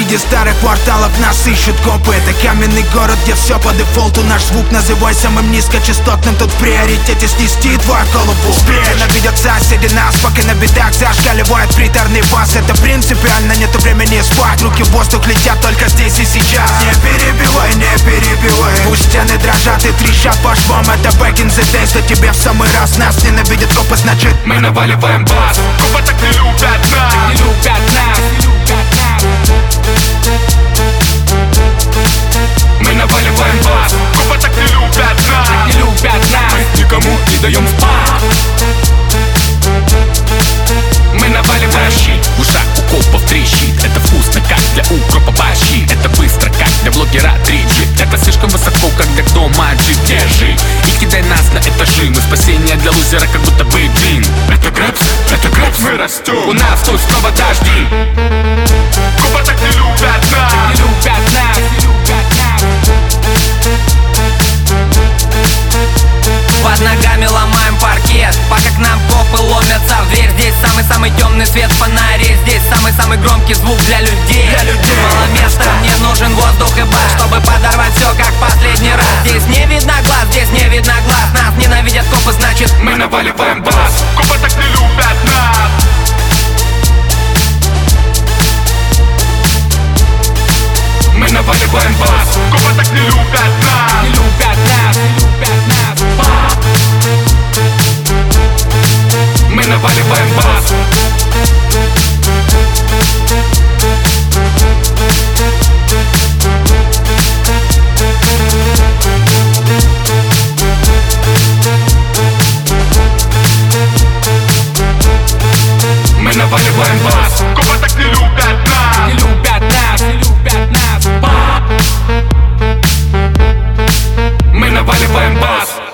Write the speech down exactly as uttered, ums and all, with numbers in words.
Среди старых кварталов нас ищут копы. Это каменный город, где все по дефолту. Наш звук называй самым низкочастотным. Тут в приоритете снести твою голову. Ненавидят соседи нас, пока на бедах зашкаливает приторный бас. Это принципиально, нету времени спать. Руки в воздух летят только здесь и сейчас. Не перебивай, не перебивай. Пусть стены дрожат и трещат по швам. Это back in the days, что тебе в самый раз. Нас ненавидят копы, значит мы наваливаем бас. Копы так не любят нас, не любят нас, не любят нас. Мы наваливаем бас. Копы так не любят нас, не любят нас. Мы никому не даем спать. Мы наваливаем щит. В ушах у копов трещит. Это вкусно, как для укропа борщи. Это быстро, как для блогера три джи. Это слишком высоко, как для дома джип. Держи и кидай нас на этажи. Мы спасение для лузера, как будто бы джин. Это грэпс, это грэпс, мы растем. У нас тут снова дожди. Копы так не любят нас, не любят нас, не любят нас. Под ногами ломаем паркет, пока к нам копы ломятся в дверь. Здесь самый-самый темный свет фонарей. Здесь самый-самый громкий звук для людей, для людей. Мало места, мне нужен воздух и бас, чтобы подорвать все как последний раз. Здесь не видно глаз, здесь не видно глаз. Нас ненавидят копы, значит мы наваливаем бас. Копы так не любят нас. Мы наваливаем бас. Копы так не любят нас, не любят нас, не любят нас. Мы наваливаем бас. Мы наваливаем бас. Копы так не любят нас, не любят нас, не любят нас. Мы наваливаем бас.